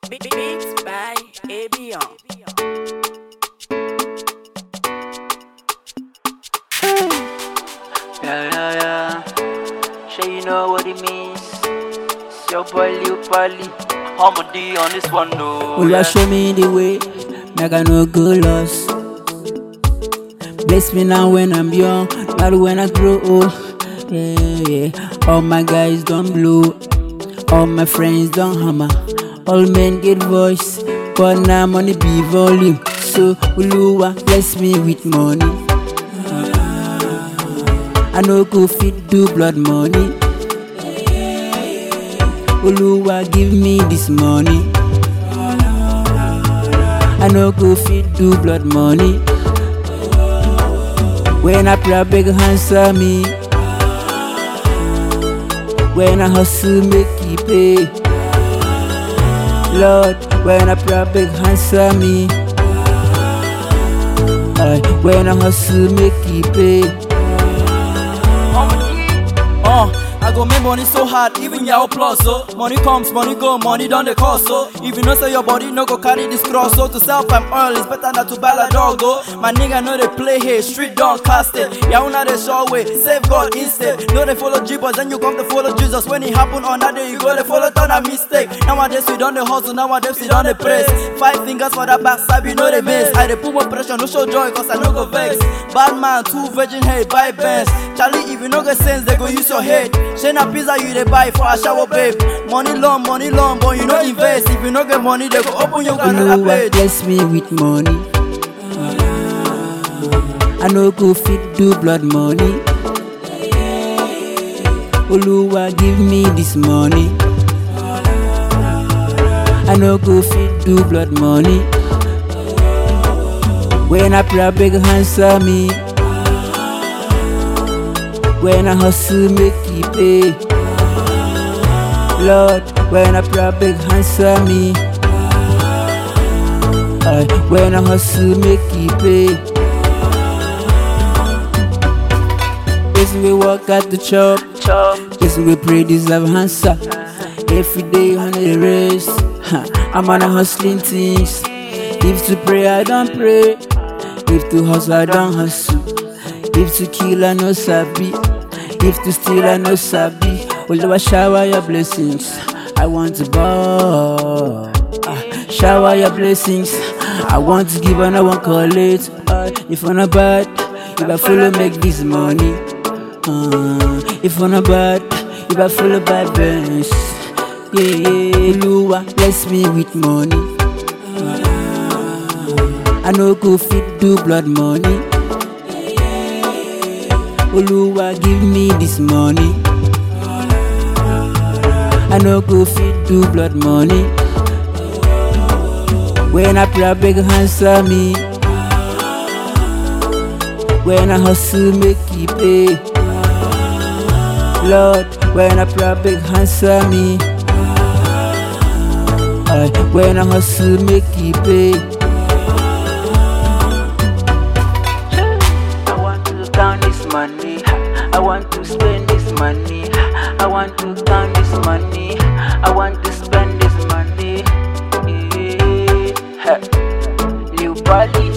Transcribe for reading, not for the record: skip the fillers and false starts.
Beats by Abion. Yeah. Sure you know what it means. It's your boy Lil Pally. I'm D on this one, no. Will you show me the way? Make I no go lost. Bless me now when I'm young, not when I grow old. Yeah. All my guys don't blow, all my friends don't hammer. All men get voice, but now money be volume. So Uluwa bless me with money. I no go fit do blood money. Uluwa give me this money. I no go fit do blood money. When I pray, beg answer me. When I hustle, make it pay. Lord, when I pray, beg answer me. When I hustle, make it pay. I go make money so hard, even your plus, so money comes, money go, money done the cost, so if you know say your body no go carry this cross, so to sell palm oil is better than to buy a dog, go. My nigga know they play here, street don't cast it. Yeah, una the sure way, save God instead. No they follow Jesus, then you come to follow Jesus. When it happen on that day, you go they follow turn a mistake. Nowadays we done the hustle, nowadays we done the press. 5 fingers for that backside, you know they miss. I dey put more pressure, no show joy, cause I no go vex. Bad man, 2 virgin head, buy bands. Charlie, if you no get sense, they go use your head. Shayna pizza you dey buy for a shower, babe. Money long, but you no invest. If you no get money, they go open your Uluwa bless me with money. I no go fit do blood money. Uluwa give me this money. I no go fit do blood money. When I pray, beg answer me. When I hustle, make it pay. Lord, when I pray, beg answer me. When I hustle, make it pay. Yes, we work at the chop. Yes, we pray, deserve answer. Every day on the race, I'm on a hustling things. If to pray, I don't pray. If to hustle, I don't hustle. If to kill, I no sabi. If to steal, I no sabi. Although I shower your blessings, I want to ball. Shower your blessings, I want to give and I won't call it. If I'm not bad, if I follow make this money. If I'm not bad, if I follow bad bands. Yeah, Uluwa bless me with money. I no go fit do blood money. Uluwa give me this money. I no go fit do blood money. When I pray, beg answer me. When I hustle, make it pay. Lord, when I pray, beg answer me. When I hustle, make it pay. I want to count this money. I want to spend this money. I want to count this money. I want to spend this money. Lil Pally.